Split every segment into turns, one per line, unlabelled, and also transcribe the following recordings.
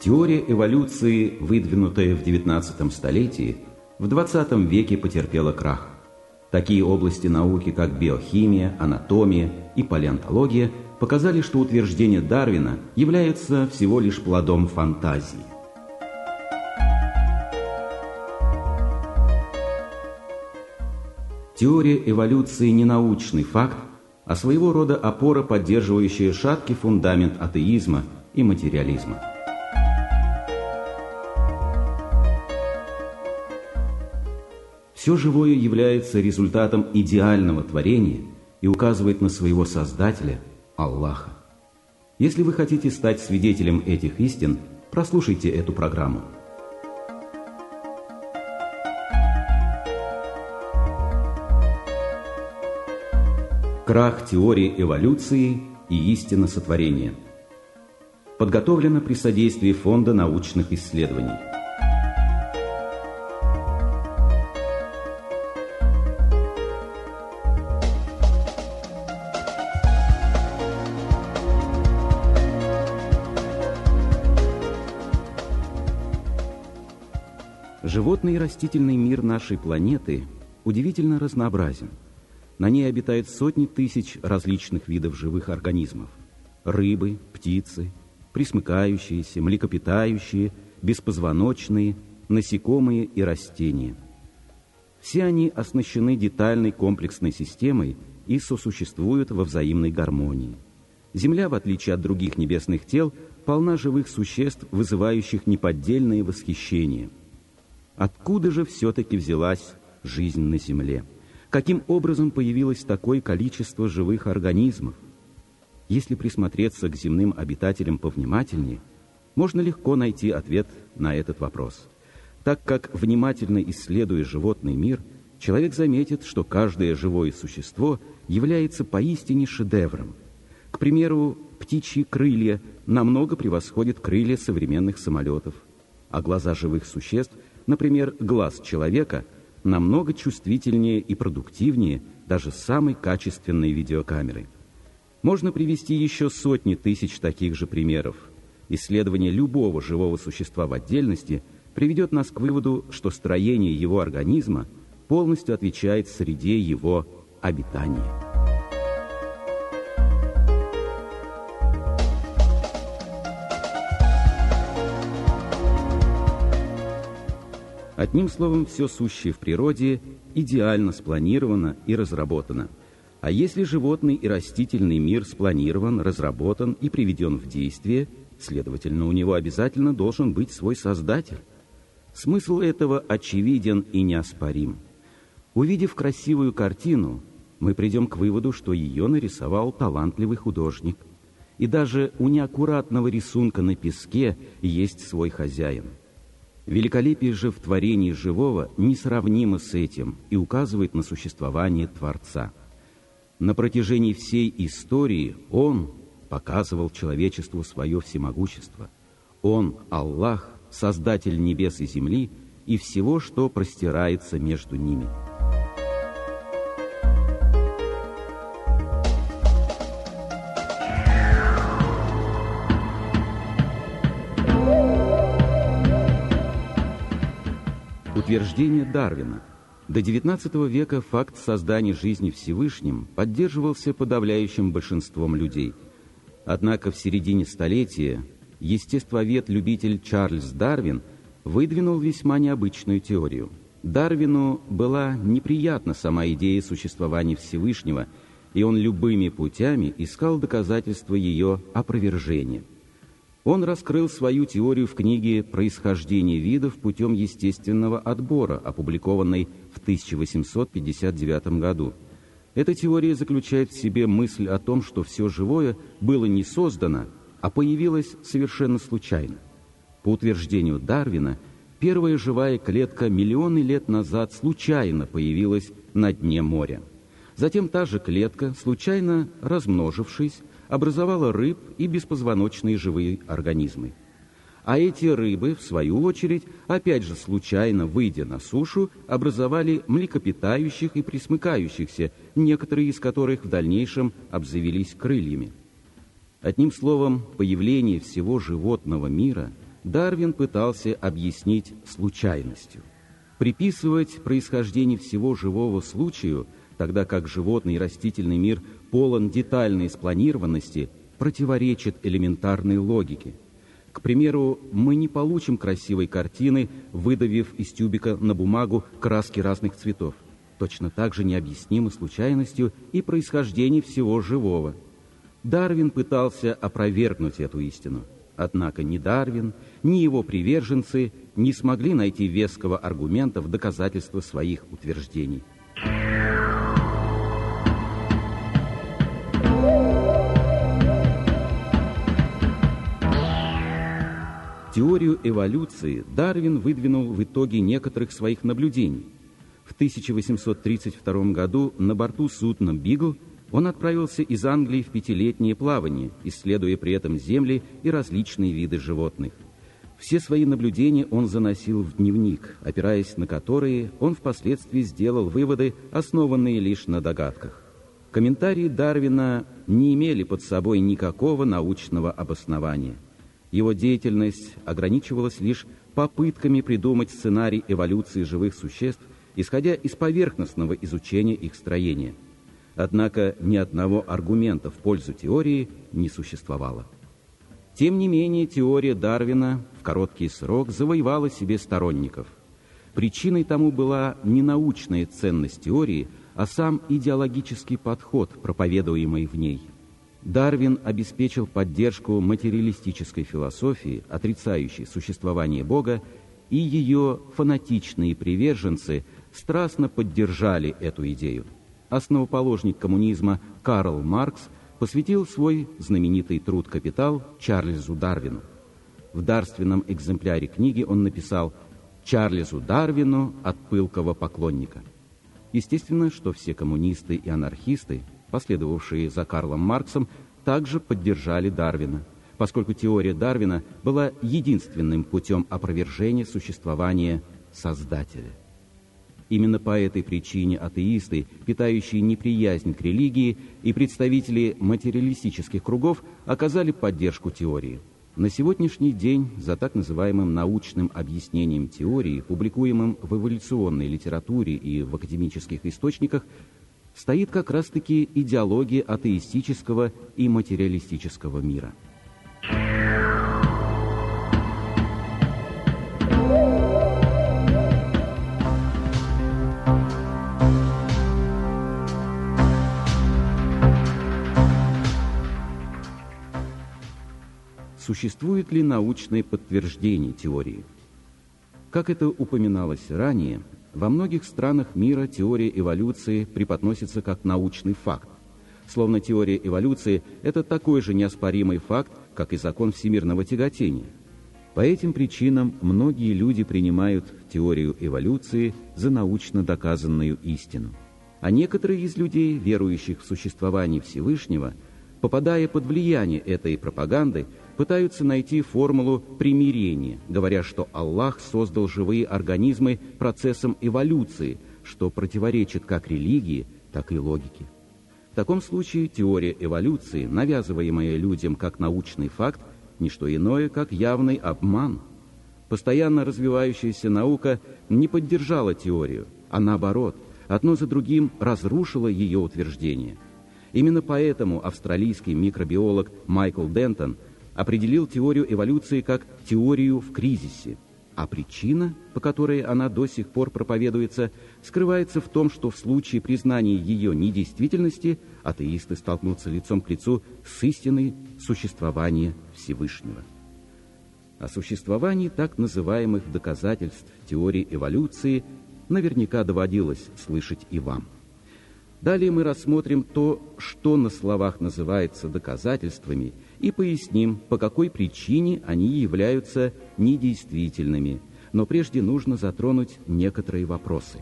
Теория эволюции, выдвинутая в XIX столетии, в XX веке потерпела крах. Такие области науки, как биохимия, анатомия и палеонтология, показали, что утверждение Дарвина является всего лишь плодом фантазии. Теория эволюции не научный факт, а своего рода опора, поддерживающая шаткий фундамент атеизма и материализма. Все живое является результатом идеального творения и указывает на своего Создателя, Аллаха. Если вы хотите стать свидетелем этих истин, прослушайте эту программу. Крах теории эволюции и истина сотворения. Подготовлено при содействии Фонда научных исследований. Животный и растительный мир нашей планеты удивительно разнообразен. На ней обитают сотни тысяч различных видов живых организмов. Рыбы, птицы, пресмыкающиеся, млекопитающие, беспозвоночные, насекомые и растения. Все они оснащены детальной комплексной системой и сосуществуют во взаимной гармонии. Земля, в отличие от других небесных тел, полна живых существ, вызывающих неподдельное восхищение. Откуда же все-таки взялась жизнь на Земле? Каким образом появилось такое количество живых организмов? Если присмотреться к земным обитателям повнимательнее, можно легко найти ответ на этот вопрос. Так как, внимательно исследуя животный мир, человек заметит, что каждое живое существо является поистине шедевром. К примеру, птичьи крылья намного превосходят крылья современных самолетов, а глаза живых существ, например, глаз человека, намного чувствительнее и продуктивнее даже самой качественной видеокамеры. Можно привести еще сотни тысяч таких же примеров. Исследование любого живого существа в отдельности приведет нас к выводу, что строение его организма полностью отвечает среде его обитания. Одним словом, все сущее в природе идеально спланировано и разработано. А если животный и растительный мир спланирован, разработан и приведен в действие, следовательно, у него обязательно должен быть свой создатель. Смысл этого очевиден и неоспорим. Увидев красивую картину, мы придем к выводу, что ее нарисовал талантливый художник. И даже у неаккуратного рисунка на песке есть свой хозяин. Великолепие же в творении живого несравнимо с этим и указывает на существование Творца. На протяжении всей истории Он показывал человечеству свое всемогущество. Он, Аллах, Создатель небес и земли и всего, что простирается между ними. Утверждение Дарвина. До XIX века факт создания жизни Всевышним поддерживался подавляющим большинством людей. Однако в середине столетия естествовед-любитель Чарльз Дарвин выдвинул весьма необычную теорию. Дарвину была неприятна сама идея существования Всевышнего, и он любыми путями искал доказательства ее опровержения. Он раскрыл свою теорию в книге «Происхождение видов путем естественного отбора», опубликованной в 1859 году. Эта теория заключает в себе мысль о том, что все живое было не создано, а появилось совершенно случайно. По утверждению Дарвина, первая живая клетка миллионы лет назад случайно появилась на дне моря. Затем та же клетка, случайно размножившись, образовала рыб и беспозвоночные живые организмы. А эти рыбы, в свою очередь, опять же случайно, выйдя на сушу, образовали млекопитающих и пресмыкающихся, некоторые из которых в дальнейшем обзавелись крыльями. Одним словом, появление всего животного мира Дарвин пытался объяснить случайностью. Приписывать происхождение всего живого случаю, тогда как животный и растительный мир полон детальной спланированности, противоречит элементарной логике. К примеру, мы не получим красивой картины, выдавив из тюбика на бумагу краски разных цветов. Точно так же необъяснимо случайностью и происхождение всего живого. Дарвин пытался опровергнуть эту истину. Однако ни Дарвин, ни его приверженцы не смогли найти веского аргумента в доказательство своих утверждений. Теорию эволюции Дарвин выдвинул в итоге некоторых своих наблюдений. В 1832 году на борту судна «Бигл» он отправился из Англии в 5-летнее плавание, исследуя при этом земли и различные виды животных. Все свои наблюдения он заносил в дневник, опираясь на которые он впоследствии сделал выводы, основанные лишь на догадках. Комментарии Дарвина не имели под собой никакого научного обоснования. Его деятельность ограничивалась лишь попытками придумать сценарий эволюции живых существ, исходя из поверхностного изучения их строения. Однако ни одного аргумента в пользу теории не существовало. Тем не менее, теория Дарвина в короткий срок завоевала себе сторонников. Причиной тому была не научная ценность теории, а сам идеологический подход, проповедуемый в ней. Дарвин обеспечил поддержку материалистической философии, отрицающей существование Бога, и ее фанатичные приверженцы страстно поддержали эту идею. Основоположник коммунизма Карл Маркс посвятил свой знаменитый труд «Капитал» Чарльзу Дарвину. В дарственном экземпляре книги он написал «Чарльзу Дарвину от пылкого поклонника». Естественно, что все коммунисты и анархисты, последовавшие за Карлом Марксом, также поддержали Дарвина, поскольку теория Дарвина была единственным путем опровержения существования Создателя. Именно по этой причине атеисты, питающие неприязнь к религии, и представители материалистических кругов оказали поддержку теории. На сегодняшний день за так называемым научным объяснением теории, публикуемым в эволюционной литературе и в академических источниках, стоит как раз-таки идеология атеистического и материалистического мира. Существует ли научное подтверждение теории? Как это упоминалось ранее, во многих странах мира теория эволюции преподносится как научный факт, словно теория эволюции – это такой же неоспоримый факт, как и закон всемирного тяготения. По этим причинам многие люди принимают теорию эволюции за научно доказанную истину. А некоторые из людей, верующих в существование Всевышнего, попадая под влияние этой пропаганды, пытаются найти формулу примирения, говоря, что Аллах создал живые организмы процессом эволюции, что противоречит как религии, так и логике. В таком случае теория эволюции, навязываемая людям как научный факт, не что иное, как явный обман. Постоянно развивающаяся наука не поддержала теорию, а наоборот, одно за другим разрушила ее утверждение. Именно поэтому австралийский микробиолог Майкл Дентон определил теорию эволюции как теорию в кризисе, а причина, по которой она до сих пор проповедуется, скрывается в том, что в случае признания ее недействительности атеисты столкнутся лицом к лицу с истиной существования Всевышнего. О существовании так называемых доказательств теории эволюции наверняка доводилось слышать и вам. Далее мы рассмотрим то, что на словах называется доказательствами, и поясним, по какой причине они являются недействительными. Но прежде нужно затронуть некоторые вопросы.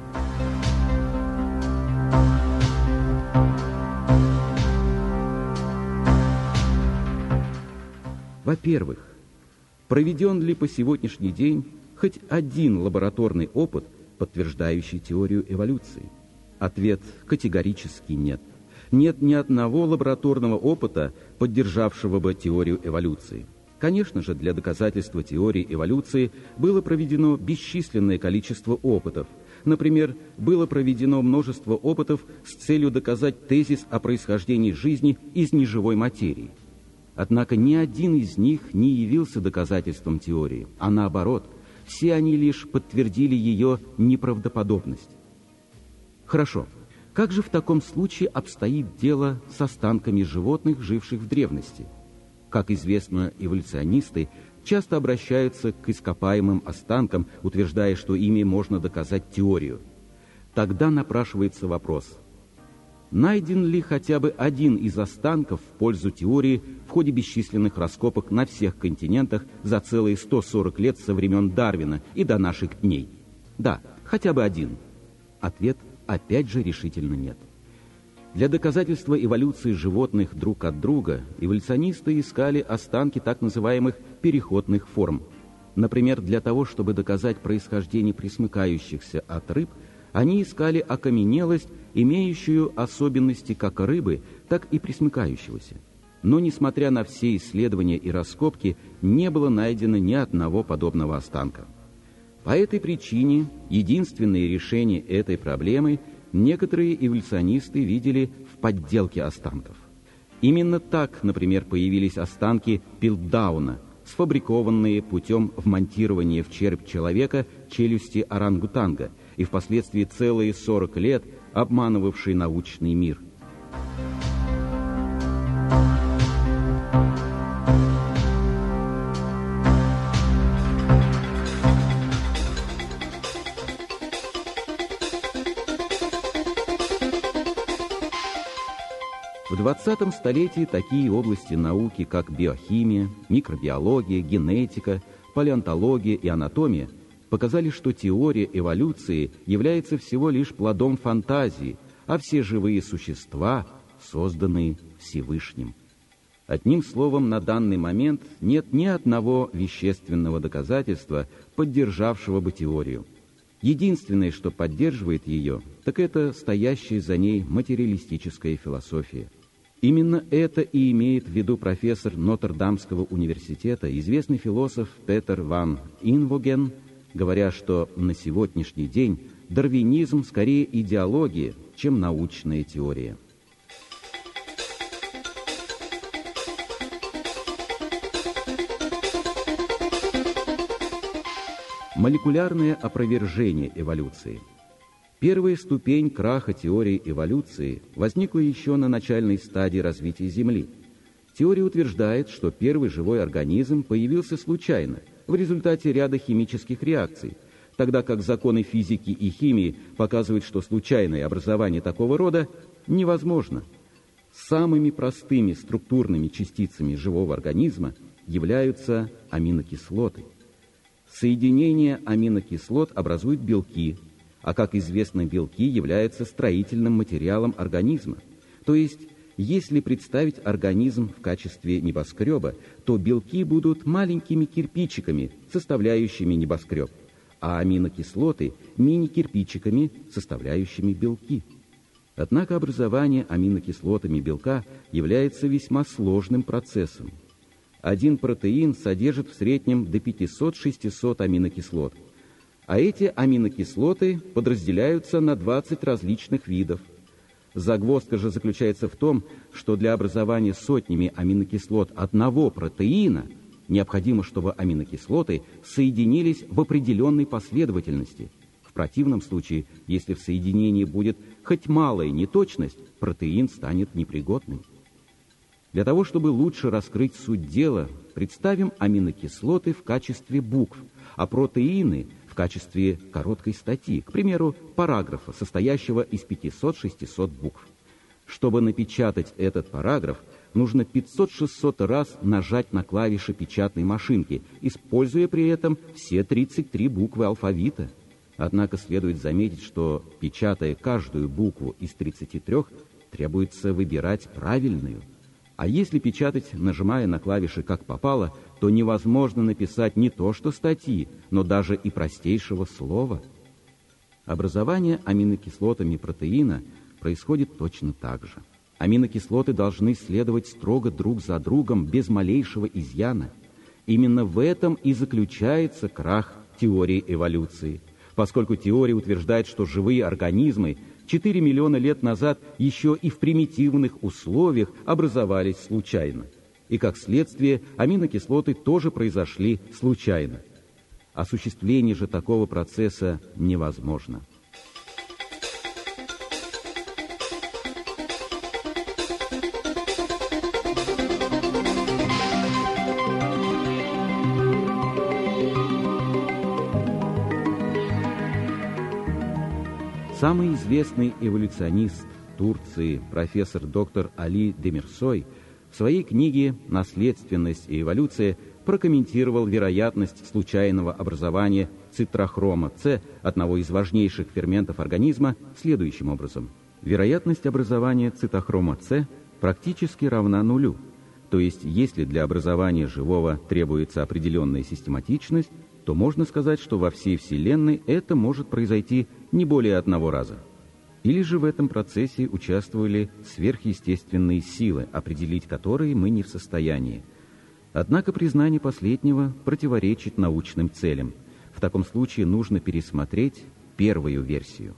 Во-первых, проведен ли по сегодняшний день хоть один лабораторный опыт, подтверждающий теорию эволюции? Ответ категорически нет. Нет ни одного лабораторного опыта, поддержавшего бы теорию эволюции. Конечно же, для доказательства теории эволюции было проведено бесчисленное количество опытов. Например, было проведено множество опытов с целью доказать тезис о происхождении жизни из неживой материи. Однако ни один из них не явился доказательством теории, а наоборот, все они лишь подтвердили ее неправдоподобность. Хорошо, как же в таком случае обстоит дело с останками животных, живших в древности? Как известно, эволюционисты часто обращаются к ископаемым останкам, утверждая, что ими можно доказать теорию. Тогда напрашивается вопрос: найден ли хотя бы один из останков в пользу теории в ходе бесчисленных раскопок на всех континентах за целые 140 лет со времен Дарвина и до наших дней? Да, хотя бы один. Ответ опять же решительно нет. Для доказательства эволюции животных друг от друга эволюционисты искали останки так называемых переходных форм. Например, для того, чтобы доказать происхождение пресмыкающихся от рыб, они искали окаменелость, имеющую особенности как рыбы, так и пресмыкающегося. Но, несмотря на все исследования и раскопки, не было найдено ни одного подобного останка. По этой причине единственное решение этой проблемы некоторые эволюционисты видели в подделке останков. Именно так, например, появились останки Пилтдауна, сфабрикованные путем вмонтирования в череп человека челюсти орангутанга и впоследствии целые 40 лет обманывавшие научный мир. В 20 столетии такие области науки, как биохимия, микробиология, генетика, палеонтология и анатомия, показали, что теория эволюции является всего лишь плодом фантазии, а все живые существа созданы Всевышним. Одним словом, на данный момент нет ни одного вещественного доказательства, поддержавшего бы теорию. Единственное, что поддерживает ее, так это стоящая за ней материалистическая философия. Именно это и имеет в виду профессор Нотр-Дамского университета, известный философ Петер ван Инвоген, говоря, что на сегодняшний день дарвинизм скорее идеология, чем научная теория. Молекулярное опровержение эволюции. Первая ступень краха теории эволюции возникла еще на начальной стадии развития Земли. Теория утверждает, что первый живой организм появился случайно, в результате ряда химических реакций, тогда как законы физики и химии показывают, что случайное образование такого рода невозможно. Самыми простыми структурными частицами живого организма являются аминокислоты. Соединения аминокислот образуют белки, а, как известно, белки являются строительным материалом организма. То есть, если представить организм в качестве небоскреба, то белки будут маленькими кирпичиками, составляющими небоскреб, а аминокислоты – мини-кирпичиками, составляющими белки. Однако образование аминокислотами белка является весьма сложным процессом. Один протеин содержит в среднем до 500-600 аминокислот, а эти аминокислоты подразделяются на 20 различных видов. Загвоздка же заключается в том, что для образования сотнями аминокислот одного протеина необходимо, чтобы аминокислоты соединились в определенной последовательности. В противном случае, если в соединении будет хоть малая неточность, протеин станет непригодным. Для того, чтобы лучше раскрыть суть дела, представим аминокислоты в качестве букв, а протеины в качестве короткой статьи, к примеру, параграфа, состоящего из 500-600 букв. Чтобы напечатать этот параграф, нужно 500-600 раз нажать на клавиши печатной машинки, используя при этом все 33 буквы алфавита. Однако следует заметить, что, печатая каждую букву из 33, требуется выбирать правильную. А если печатать, нажимая на клавиши как попало, то невозможно написать не то что статьи, но даже и простейшего слова. Образование аминокислотами протеина происходит точно так же. Аминокислоты должны следовать строго друг за другом без малейшего изъяна. Именно в этом и заключается крах теории эволюции, поскольку теория утверждает, что живые организмы 4 миллиона лет назад еще и в примитивных условиях образовались случайно. И как следствие, аминокислоты тоже произошли случайно. Осуществление же такого процесса невозможно. Самый известный эволюционист Турции, профессор доктор Али Демирсой, в своей книге «Наследственность и эволюция» прокомментировал вероятность случайного образования цитрохрома С, одного из важнейших ферментов организма, следующим образом. Вероятность образования цитохрома С практически равна нулю. То есть, если для образования живого требуется определенная систематичность, то можно сказать, что во всей Вселенной это может произойти не более одного раза. Или же в этом процессе участвовали сверхъестественные силы, определить которые мы не в состоянии. Однако признание последнего противоречит научным целям. В таком случае нужно пересмотреть первую версию.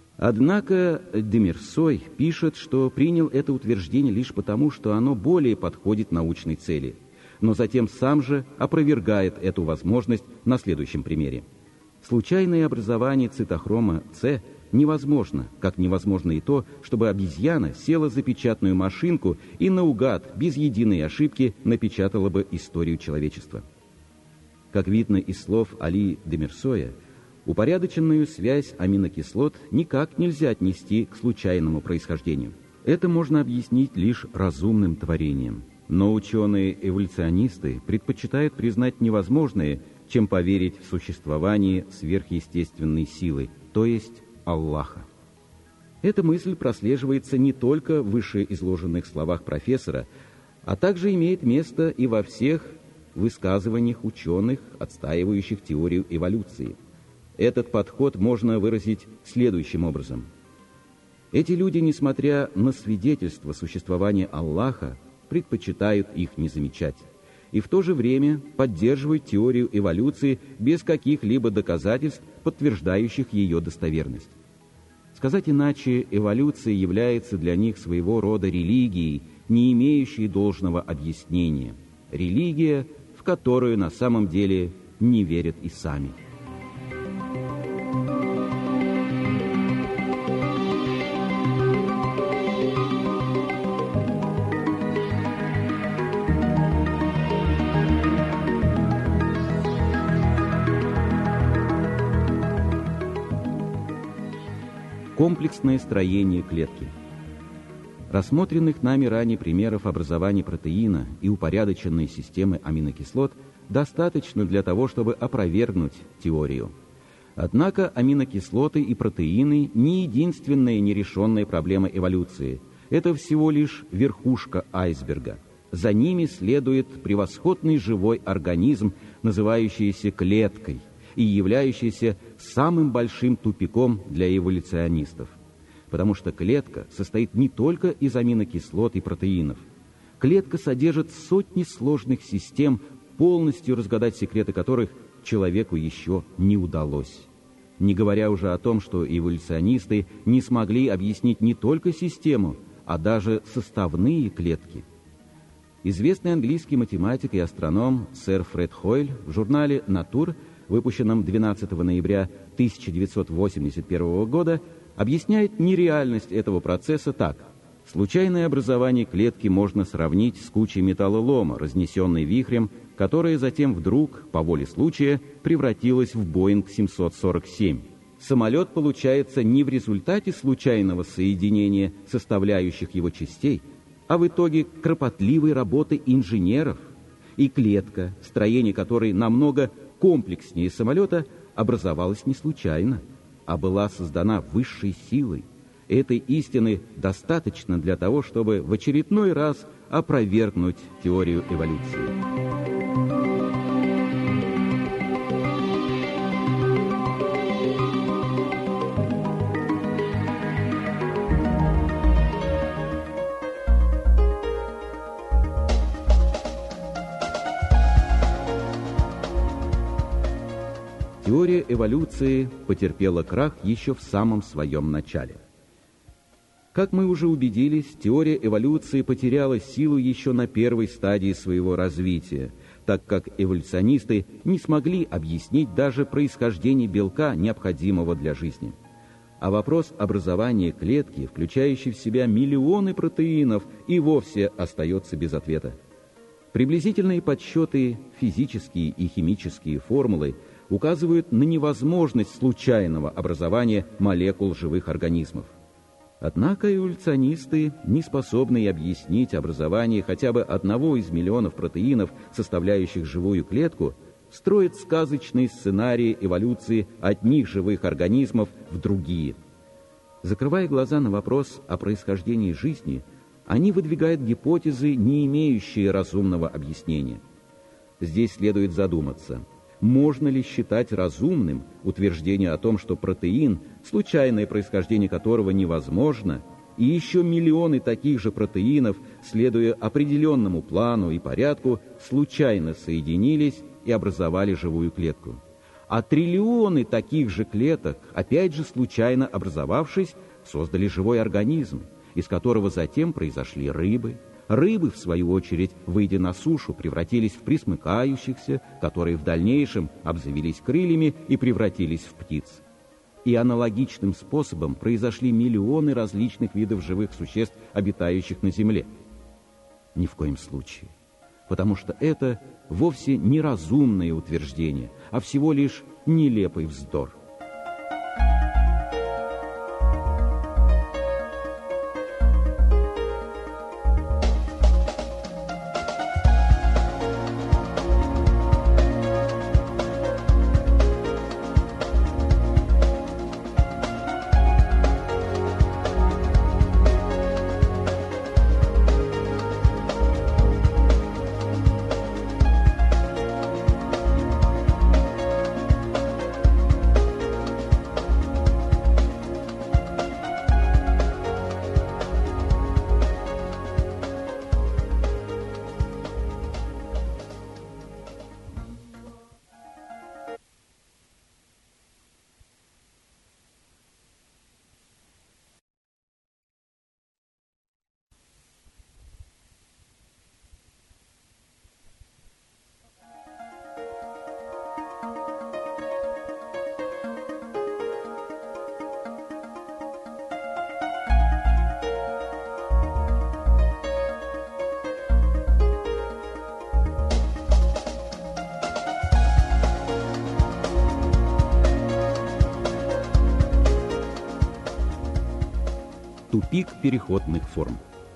Однако Демирсой пишет, что принял это утверждение лишь потому, что оно более подходит научной цели, но затем сам же опровергает эту возможность на следующем примере. Случайное образование цитохрома С невозможно, как невозможно и то, чтобы обезьяна села за печатную машинку и наугад, без единой ошибки, напечатала бы историю человечества. Как видно из слов Али Демирсоя, упорядоченную связь аминокислот никак нельзя отнести к случайному происхождению. Это можно объяснить лишь разумным творением. Но ученые-эволюционисты предпочитают признать невозможное, чем поверить в существование сверхъестественной силы, то есть Аллаха. Эта мысль прослеживается не только в вышеизложенных словах профессора, а также имеет место и во всех высказываниях ученых, отстаивающих теорию эволюции. Этот подход можно выразить следующим образом. Эти люди, несмотря на свидетельство существования Аллаха, предпочитают их не замечать, и в то же время поддерживают теорию эволюции без каких-либо доказательств, подтверждающих ее достоверность. Сказать иначе, эволюция является для них своего рода религией, не имеющей должного объяснения. Религия, в которую на самом деле не верят и сами. Комплексное строение клетки. Рассмотренных нами ранее примеров образования протеина и упорядоченной системы аминокислот достаточно для того, чтобы опровергнуть теорию. Однако аминокислоты и протеины не единственная нерешенная проблема эволюции. Это всего лишь верхушка айсберга. За ними следует превосходный живой организм, называющийся клеткой, и являющийся самым большим тупиком для эволюционистов. Потому что клетка состоит не только из аминокислот и протеинов. Клетка содержит сотни сложных систем, полностью разгадать секреты которых человеку еще не удалось. Не говоря уже о том, что эволюционисты не смогли объяснить не только систему, а даже составные клетки. Известный английский математик и астроном сэр Фред Хойль в журнале «Натур», выпущенном 12 ноября 1981 года, объясняет нереальность этого процесса так. Случайное образование клетки можно сравнить с кучей металлолома, разнесенной вихрем, которая затем вдруг, по воле случая, превратилась в Боинг 747. Самолет получается не в результате случайного соединения составляющих его частей, а в итоге кропотливой работы инженеров. И клетка, строение которой намного комплекснее самолета, образовалась не случайно, а была создана высшей силой. Этой истины достаточно для того, чтобы в очередной раз опровергнуть теорию эволюции. теория эволюции потерпела крах еще в самом своем начале. Как мы уже убедились, теория эволюции потеряла силу еще на первой стадии своего развития, так как эволюционисты не смогли объяснить даже происхождение белка, необходимого для жизни. А вопрос образования клетки, включающей в себя миллионы протеинов, и вовсе остается без ответа. Приблизительные подсчеты, физические и химические формулы указывают на невозможность случайного образования молекул живых организмов. Однако эволюционисты, не способные объяснить образование хотя бы одного из миллионов протеинов, составляющих живую клетку, строят сказочные сценарии эволюции одних живых организмов в другие. Закрывая глаза на вопрос о происхождении жизни, они выдвигают гипотезы, не имеющие разумного объяснения. Здесь следует задуматься, можно ли считать разумным утверждение о том, что протеин, случайное происхождение которого невозможно, и еще миллионы таких же протеинов, следуя определенному плану и порядку, случайно соединились и образовали живую клетку. А триллионы таких же клеток, опять же случайно образовавшись, создали живой организм, из которого затем произошли рыбы. Рыбы, в свою очередь, выйдя на сушу, превратились в пресмыкающихся, которые в дальнейшем обзавелись крыльями и превратились в птиц. И аналогичным способом произошли миллионы различных видов живых существ, обитающих на Земле. Ни в коем случае. Потому что это вовсе не разумное утверждение, а всего лишь нелепый вздор. Тупик переходных форм.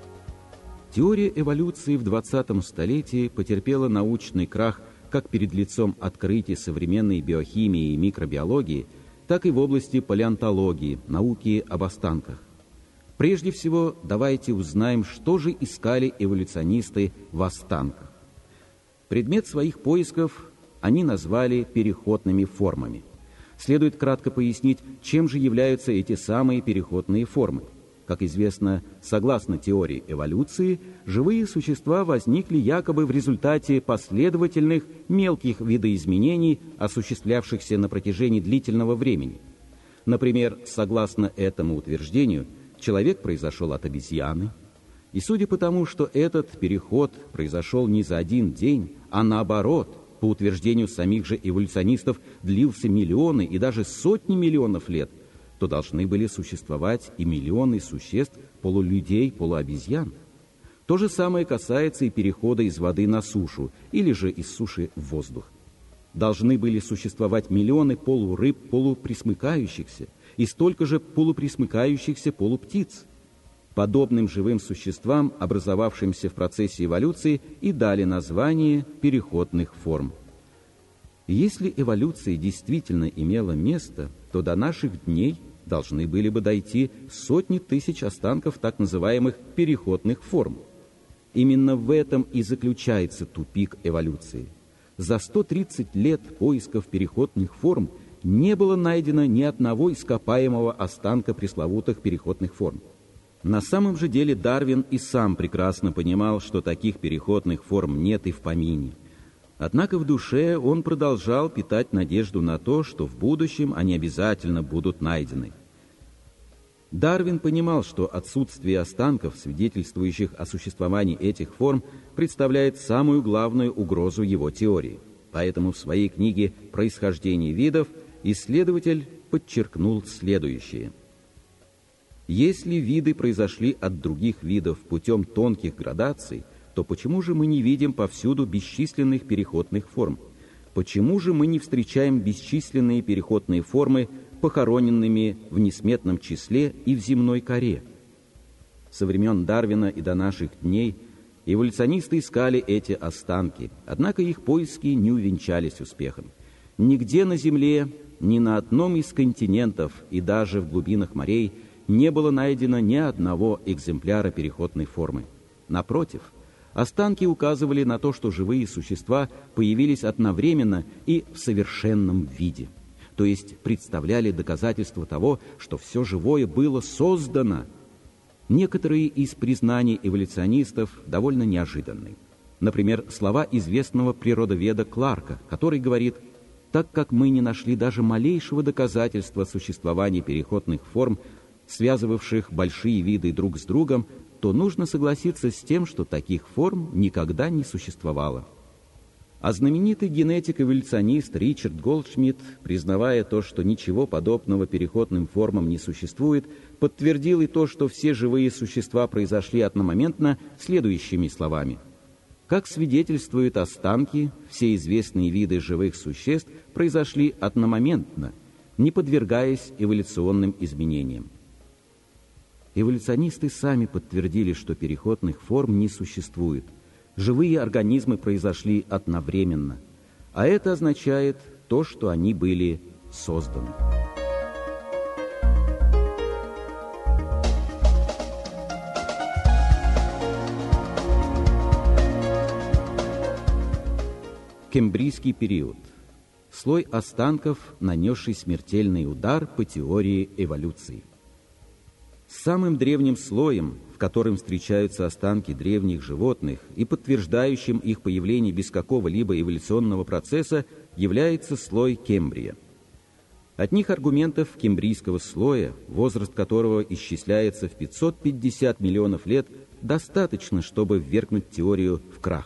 Теория эволюции в 20-м столетии потерпела научный крах как перед лицом открытий современной биохимии и микробиологии, так и в области палеонтологии, науки об останках. Прежде всего, давайте узнаем, что же искали эволюционисты в останках. Предмет своих поисков они назвали переходными формами. Следует кратко пояснить, чем же являются эти самые переходные формы. Как известно, согласно теории эволюции, живые существа возникли якобы в результате последовательных мелких видоизменений, осуществлявшихся на протяжении длительного времени. Например, согласно этому утверждению, человек произошел от обезьяны, и судя по тому, что этот переход произошел не за один день, а наоборот, по утверждению самих же эволюционистов, длился миллионы и даже сотни миллионов лет, то должны были существовать и миллионы существ, полулюдей, полуобезьян. То же самое касается и перехода из воды на сушу, или же из суши в воздух. Должны были существовать миллионы полурыб, полупресмыкающихся, и столько же полупресмыкающихся полуптиц. Подобным живым существам, образовавшимся в процессе эволюции, и дали название переходных форм. Если эволюция действительно имела место, то до наших дней должны были бы дойти сотни тысяч останков так называемых переходных форм. Именно в этом и заключается тупик эволюции. За 130 лет поисков переходных форм не было найдено ни одного ископаемого останка пресловутых переходных форм. На самом же деле Дарвин и сам прекрасно понимал, что таких переходных форм нет и в помине. Однако в душе он продолжал питать надежду на то, что в будущем они обязательно будут найдены. Дарвин понимал, что отсутствие останков, свидетельствующих о существовании этих форм, представляет самую главную угрозу его теории. Поэтому в своей книге «Происхождение видов» исследователь подчеркнул следующее. Если виды произошли от других видов путем тонких градаций, то почему же мы не видим повсюду бесчисленных переходных форм? Почему же мы не встречаем бесчисленные переходные формы, похороненными в несметном числе и в земной коре? Со времен Дарвина и до наших дней эволюционисты искали эти останки, однако их поиски не увенчались успехом. Нигде на Земле, ни на одном из континентов и даже в глубинах морей не было найдено ни одного экземпляра переходной формы. Напротив, останки указывали на то, что живые существа появились одновременно и в совершенном виде, то есть представляли доказательство того, что все живое было создано. Некоторые из признаний эволюционистов довольно неожиданны. Например, слова известного природоведа Кларка, который говорит: «Так как мы не нашли даже малейшего доказательства существования переходных форм, связывавших большие виды друг с другом, то нужно согласиться с тем, что таких форм никогда не существовало». А знаменитый генетик-эволюционист Ричард Голдшмидт, признавая то, что ничего подобного переходным формам не существует, подтвердил и то, что все живые существа произошли одномоментно, следующими словами: «Как свидетельствуют останки, все известные виды живых существ произошли одномоментно, не подвергаясь эволюционным изменениям». Эволюционисты сами подтвердили, что переходных форм не существует. Живые организмы произошли одновременно, а это означает то, что они были созданы. Кембрийский период. Слой останков, нанесший смертельный удар по теории эволюции. Самым древним слоем, в котором встречаются останки древних животных и подтверждающим их появление без какого-либо эволюционного процесса, является слой Кембрия. Одних аргументов кембрийского слоя, возраст которого исчисляется в 550 миллионов лет, достаточно, чтобы ввергнуть теорию в крах.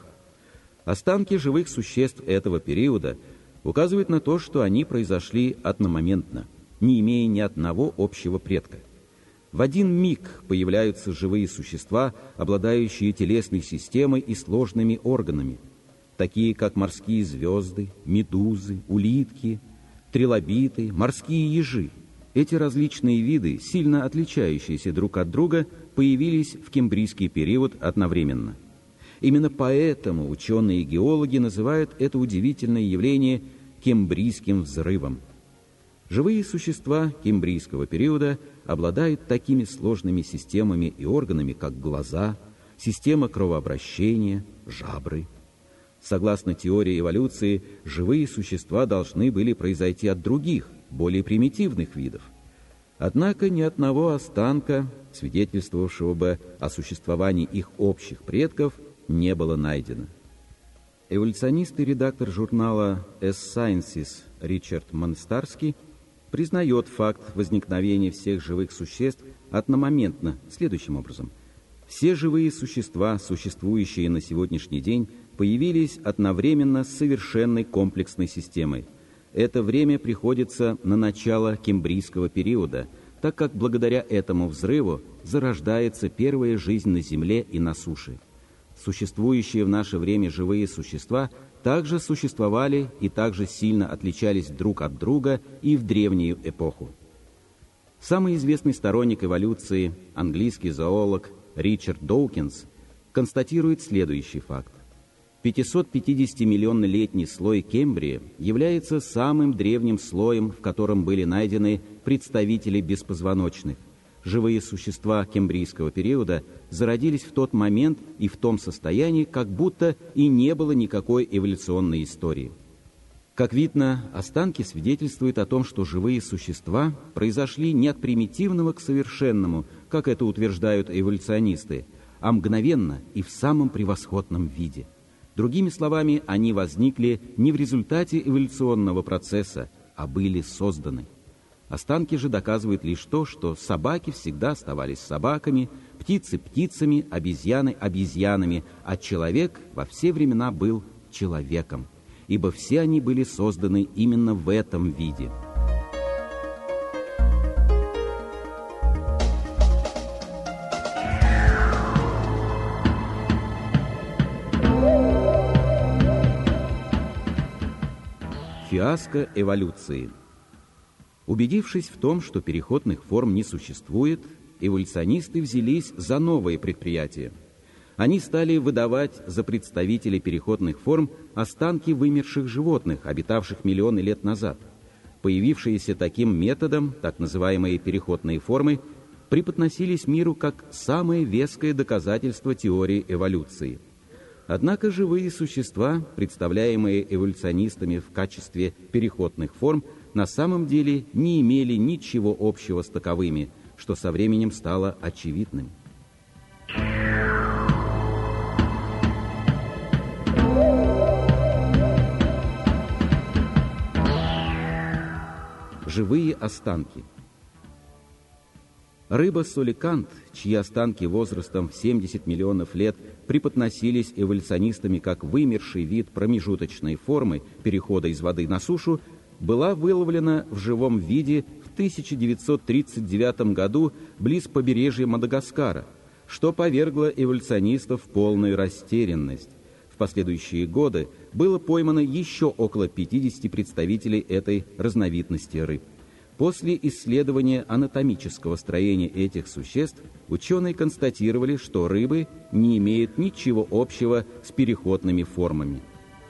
Останки живых существ этого периода указывают на то, что они произошли одномоментно, не имея ни одного общего предка. В один миг появляются живые существа, обладающие телесной системой и сложными органами, такие как морские звезды, медузы, улитки, трилобиты, морские ежи. Эти различные виды, сильно отличающиеся друг от друга, появились в кембрийский период одновременно. Именно поэтому ученые и геологи называют это удивительное явление кембрийским взрывом. Живые существа кембрийского периода обладают такими сложными системами и органами, как глаза, система кровообращения, жабры. Согласно теории эволюции, живые существа должны были произойти от других, более примитивных видов. Однако ни одного останка, свидетельствовавшего бы о существовании их общих предков, не было найдено. Эволюционист и редактор журнала Sciences Ричард Монстарский признает факт возникновения всех живых существ одномоментно следующим образом. Все живые существа, существующие на сегодняшний день, появились одновременно с совершенной комплексной системой. Это время приходится на начало кембрийского периода, так как благодаря этому взрыву зарождается первая жизнь на Земле и на суше. Существующие в наше время живые существа также существовали и также сильно отличались друг от друга и в древнюю эпоху. Самый известный сторонник эволюции, английский зоолог Ричард Доукинс, констатирует следующий факт. 550-миллионнолетний слой Кембрия является самым древним слоем, в котором были найдены представители беспозвоночных. Живые существа кембрийского периода зародились в тот момент и в том состоянии, как будто и не было никакой эволюционной истории. Как видно, останки свидетельствуют о том, что живые существа произошли не от примитивного к совершенному, как это утверждают эволюционисты, а мгновенно и в самом превосходном виде. Другими словами, они возникли не в результате эволюционного процесса, а были созданы. Останки же доказывают лишь то, что собаки всегда оставались собаками, птицы – птицами, обезьяны – обезьянами, а человек во все времена был человеком, ибо все они были созданы именно в этом виде. Фиаско эволюции. Убедившись в том, что переходных форм не существует, эволюционисты взялись за новые предприятия. Они стали выдавать за представителей переходных форм останки вымерших животных, обитавших миллионы лет назад. Появившиеся таким методом, так называемые переходные формы, преподносились миру как самое веское доказательство теории эволюции. Однако живые существа, представляемые эволюционистами в качестве переходных форм, на самом деле не имели ничего общего с таковыми, что со временем стало очевидным. Живые останки. Рыба соликант, чьи останки возрастом в 70 миллионов лет преподносились эволюционистами как вымерший вид промежуточной формы перехода из воды на сушу, была выловлена в живом виде в 1939 году близ побережья Мадагаскара, что повергло эволюционистов в полную растерянность. В последующие годы было поймано еще около 50 представителей этой разновидности рыб. После исследования анатомического строения этих существ ученые констатировали, что рыбы не имеют ничего общего с переходными формами.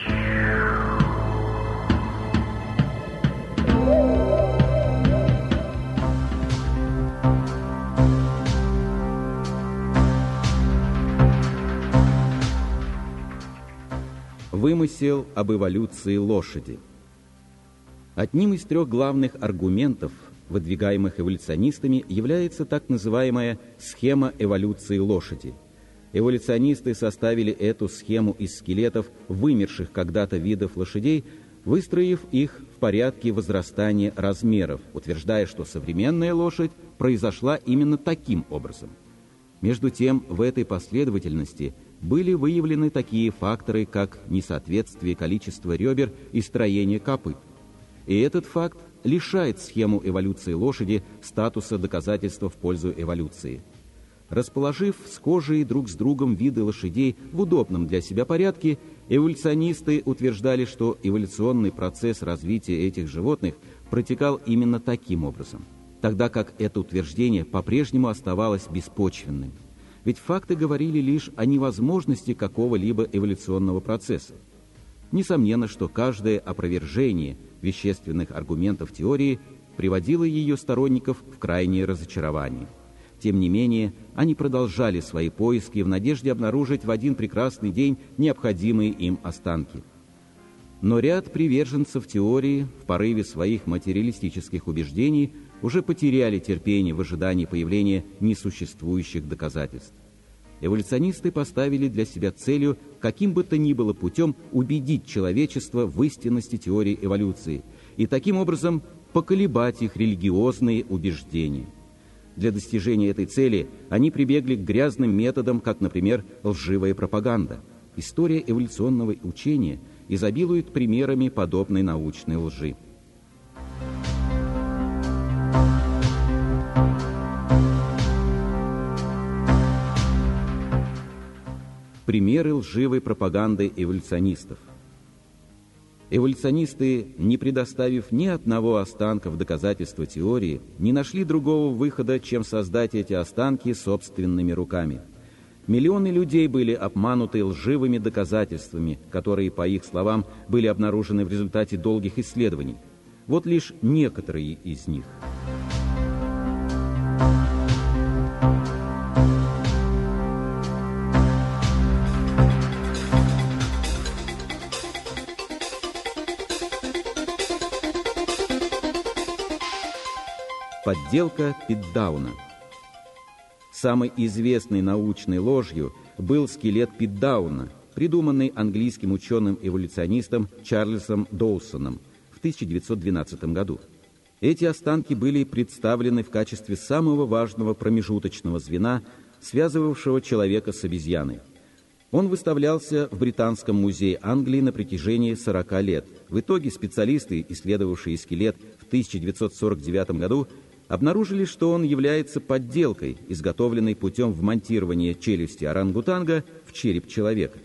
Вымысел об эволюции лошади. Одним из трех главных аргументов, выдвигаемых эволюционистами, является так называемая схема эволюции лошади. Эволюционисты составили эту схему из скелетов вымерших когда-то видов лошадей, выстроив их в порядке возрастания размеров, утверждая, что современная лошадь произошла именно таким образом. Между тем, в этой последовательности были выявлены такие факторы, как несоответствие количества ребер и строения копыт. И этот факт лишает схему эволюции лошади статуса доказательства в пользу эволюции. Расположив схожие друг с другом виды лошадей в удобном для себя порядке, эволюционисты утверждали, что эволюционный процесс развития этих животных протекал именно таким образом, тогда как это утверждение по-прежнему оставалось беспочвенным. Ведь факты говорили лишь о невозможности какого-либо эволюционного процесса. Несомненно, что каждое опровержение вещественных аргументов теории приводило ее сторонников в крайнее разочарование. Тем не менее, они продолжали свои поиски в надежде обнаружить в один прекрасный день необходимые им останки. Но ряд приверженцев теории в порыве своих материалистических убеждений уже потеряли терпение в ожидании появления несуществующих доказательств. Эволюционисты поставили для себя целью каким бы то ни было путем убедить человечество в истинности теории эволюции и таким образом поколебать их религиозные убеждения. Для достижения этой цели они прибегли к грязным методам, как, например, лживая пропаганда. История эволюционного учения изобилует примерами подобной научной лжи. Примеры лживой пропаганды эволюционистов. Эволюционисты, не предоставив ни одного останка в доказательство теории, не нашли другого выхода, чем создать эти останки собственными руками. Миллионы людей были обмануты лживыми доказательствами, которые, по их словам, были обнаружены в результате долгих исследований. Вот лишь некоторые из них. Подделка Питтдауна. Самой известной научной ложью был скелет Питтдауна, придуманный английским ученым-эволюционистом Чарльзом Доусоном в 1912 году. Эти останки были представлены в качестве самого важного промежуточного звена, связывавшего человека с обезьяной. Он выставлялся в Британском музее Англии на протяжении 40 лет. В итоге специалисты, исследовавшие скелет в 1949 году, обнаружили, что он является подделкой, изготовленной путем вмонтирования челюсти орангутанга в череп человека.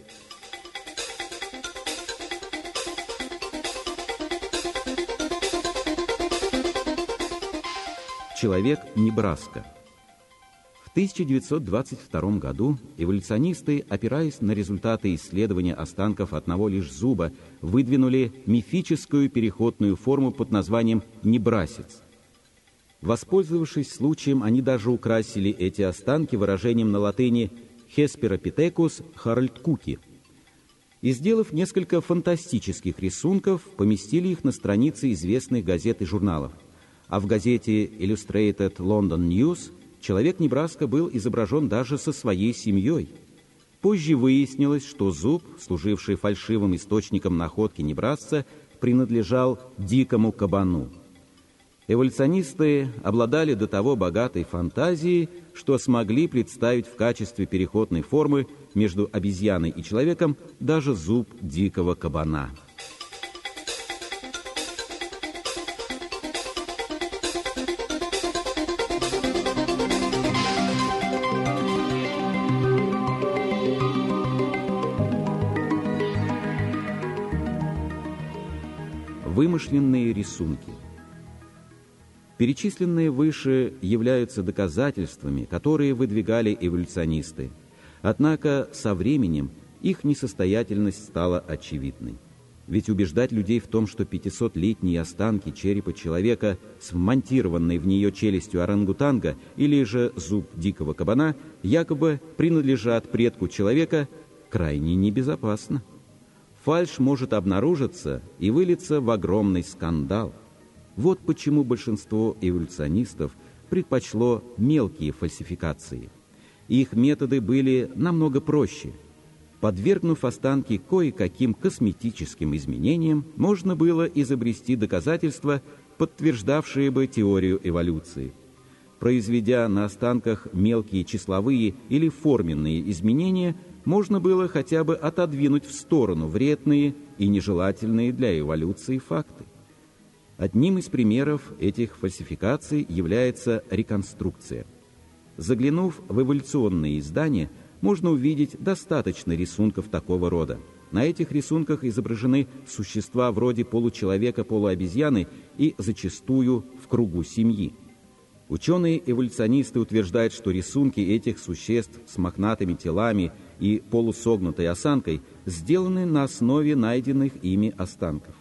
Человек Небраска. В 1922 году эволюционисты, опираясь на результаты исследования останков одного лишь зуба, выдвинули мифическую переходную форму под названием небрасец. Воспользовавшись случаем, они даже украсили эти останки выражением на латыни «Hesperopithecus haraldcuki». И, сделав несколько фантастических рисунков, поместили их на страницы известных газет и журналов. А в газете Illustrated London News человек Небраска был изображен даже со своей семьей. Позже выяснилось, что зуб, служивший фальшивым источником находки небрасца, принадлежал дикому кабану. Эволюционисты обладали до того богатой фантазией, что смогли представить в качестве переходной формы между обезьяной и человеком даже зуб дикого кабана. Вымышленные рисунки. Перечисленные выше являются доказательствами, которые выдвигали эволюционисты. Однако со временем их несостоятельность стала очевидной. Ведь убеждать людей в том, что 500-летние останки черепа человека с вмонтированной в нее челюстью орангутанга или же зуб дикого кабана якобы принадлежат предку человека, крайне небезопасно. Фальшь может обнаружиться и вылиться в огромный скандал. Вот почему большинство эволюционистов предпочло мелкие фальсификации. Их методы были намного проще. Подвергнув останки кое-каким косметическим изменениям, можно было изобрести доказательства, подтверждавшие бы теорию эволюции. Произведя на останках мелкие числовые или форменные изменения, можно было хотя бы отодвинуть в сторону вредные и нежелательные для эволюции факты. Одним из примеров этих фальсификаций является реконструкция. Заглянув в эволюционные издания, можно увидеть достаточно рисунков такого рода. На этих рисунках изображены существа вроде получеловека, полуобезьяны и зачастую в кругу семьи. Ученые-эволюционисты утверждают, что рисунки этих существ с мохнатыми телами и полусогнутой осанкой сделаны на основе найденных ими останков.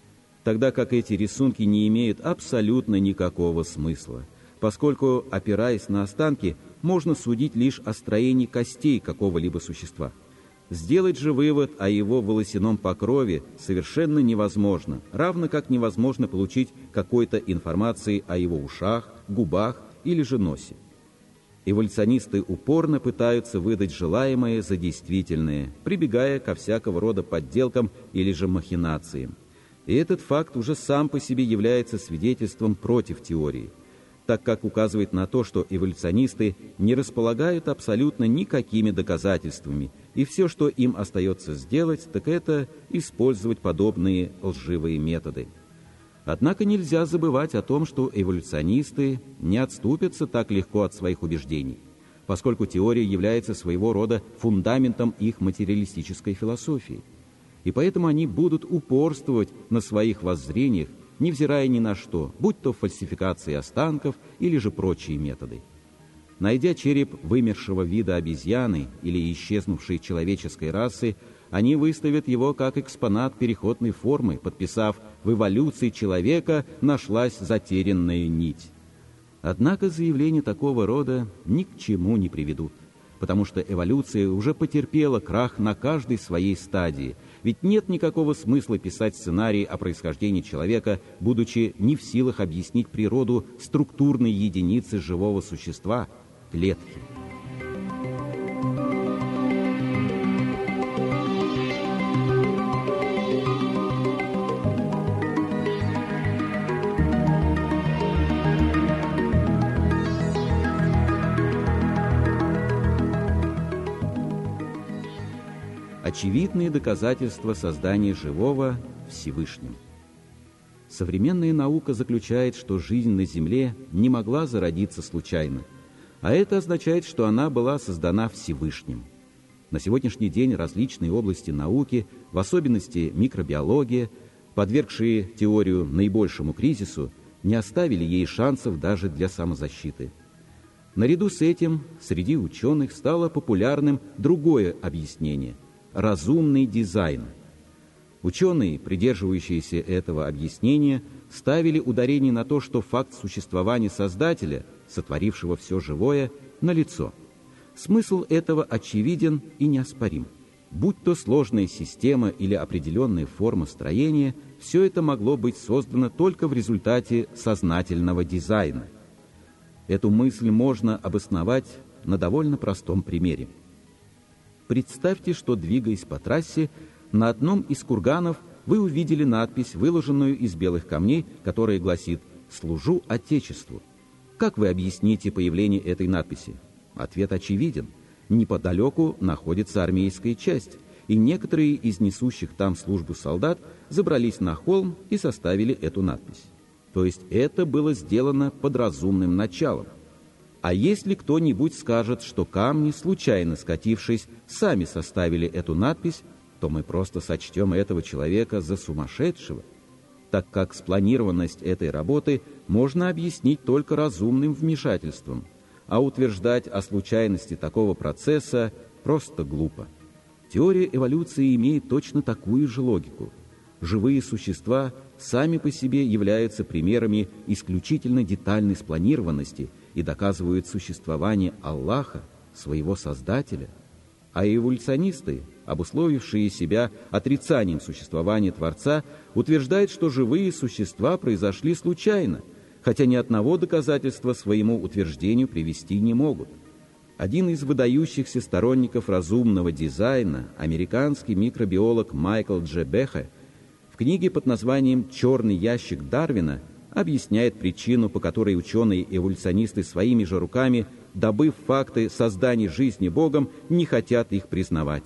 Тогда как эти рисунки не имеют абсолютно никакого смысла, поскольку, опираясь на останки, можно судить лишь о строении костей какого-либо существа. Сделать же вывод о его волосяном покрове совершенно невозможно, равно как невозможно получить какой-то информации о его ушах, губах или же носе. Эволюционисты упорно пытаются выдать желаемое за действительное, прибегая ко всякого рода подделкам или же махинациям. И этот факт уже сам по себе является свидетельством против теории, так как указывает на то, что эволюционисты не располагают абсолютно никакими доказательствами, и все, что им остается сделать, так это использовать подобные лживые методы. Однако нельзя забывать о том, что эволюционисты не отступятся так легко от своих убеждений, поскольку теория является своего рода фундаментом их материалистической философии. И поэтому они будут упорствовать на своих воззрениях, невзирая ни на что, будь то фальсификации останков или же прочие методы. Найдя череп вымершего вида обезьяны или исчезнувшей человеческой расы, они выставят его как экспонат переходной формы, подписав: «В эволюции человека нашлась затерянная нить». Однако заявления такого рода ни к чему не приведут, потому что эволюция уже потерпела крах на каждой своей стадии, ведь нет никакого смысла писать сценарий о происхождении человека, будучи не в силах объяснить природу структурной единицы живого существа – клетки. очевидные доказательства создания живого Всевышним. Современная наука заключает, что жизнь на Земле не могла зародиться случайно, а это означает, что она была создана Всевышним. На сегодняшний день различные области науки, в особенности микробиология, подвергшие теорию наибольшему кризису, не оставили ей шансов даже для самозащиты. Наряду с этим среди ученых стало популярным другое объяснение – разумный дизайн. Ученые, придерживающиеся этого объяснения, ставили ударение на то, что факт существования Создателя, сотворившего все живое, налицо. Смысл этого очевиден и неоспорим. Будь то сложная система или определенная форма строения, все это могло быть создано только в результате сознательного дизайна. Эту мысль можно обосновать на довольно простом примере. Представьте, что, двигаясь по трассе, на одном из курганов вы увидели надпись, выложенную из белых камней, которая гласит «Служу Отечеству». Как вы объясните появление этой надписи? Ответ очевиден. Неподалеку находится армейская часть, и некоторые из несущих там службу солдат забрались на холм и составили эту надпись. То есть это было сделано под разумным началом. А если кто-нибудь скажет, что камни, случайно скатившись, сами составили эту надпись, то мы просто сочтем этого человека за сумасшедшего, так как спланированность этой работы можно объяснить только разумным вмешательством, а утверждать о случайности такого процесса просто глупо. Теория эволюции имеет точно такую же логику. Живые существа сами по себе являются примерами исключительно детальной спланированности и доказывают существование Аллаха, своего Создателя, а эволюционисты, обусловившие себя отрицанием существования Творца, утверждают, что живые существа произошли случайно, хотя ни одного доказательства своему утверждению привести не могут. Один из выдающихся сторонников разумного дизайна, американский микробиолог Майкл Дж. Бехе, в книге под названием «Черный ящик Дарвина» объясняет причину, по которой ученые-эволюционисты своими же руками, добыв факты создания жизни Богом, не хотят их признавать.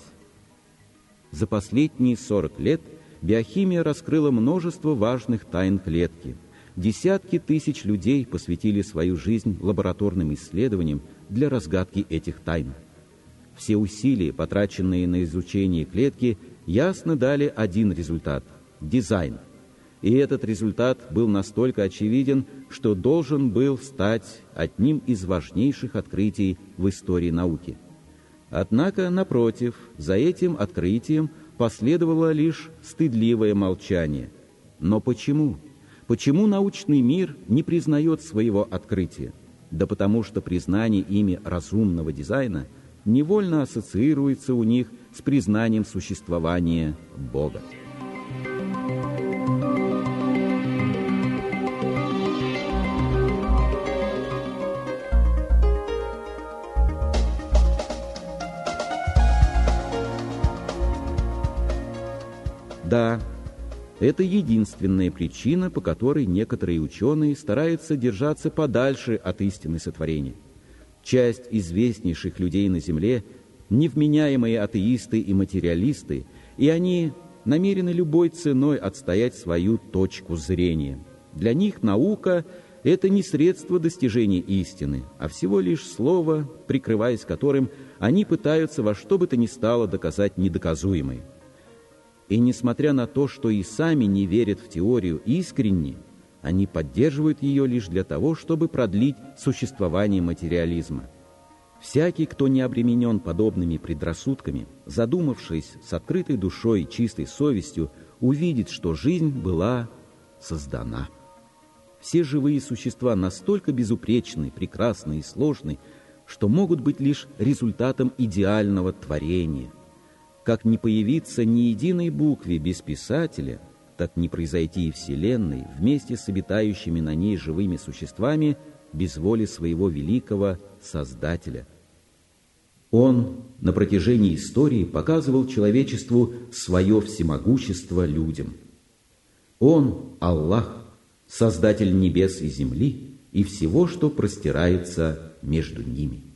За последние 40 лет биохимия раскрыла множество важных тайн клетки. Десятки тысяч людей посвятили свою жизнь лабораторным исследованиям для разгадки этих тайн. Все усилия, потраченные на изучение клетки, ясно дали один результат – дизайн. И этот результат был настолько очевиден, что должен был стать одним из важнейших открытий в истории науки. Однако, напротив, за этим открытием последовало лишь стыдливое молчание. Но почему? Почему научный мир не признает своего открытия? Да потому что признание ими разумного дизайна невольно ассоциируется у них с признанием существования Бога. Да, это единственная причина, по которой некоторые ученые стараются держаться подальше от истины сотворения. Часть известнейших людей на Земле – невменяемые атеисты и материалисты, и они намерены любой ценой отстоять свою точку зрения. Для них наука – это не средство достижения истины, а всего лишь слово, прикрываясь которым они пытаются во что бы то ни стало доказать недоказуемое. И несмотря на то, что и сами не верят в теорию искренне, они поддерживают ее лишь для того, чтобы продлить существование материализма. Всякий, кто не обременен подобными предрассудками, задумавшись с открытой душой и чистой совестью, увидит, что жизнь была создана. Все живые существа настолько безупречны, прекрасны и сложны, что могут быть лишь результатом идеального творения. Как не появиться ни единой букве без писателя, так не произойти и Вселенной вместе с обитающими на ней живыми существами без воли своего великого Создателя. Он на протяжении истории показывал человечеству свое всемогущество людям. Он, Аллах, Создатель небес и земли и всего, что простирается между ними.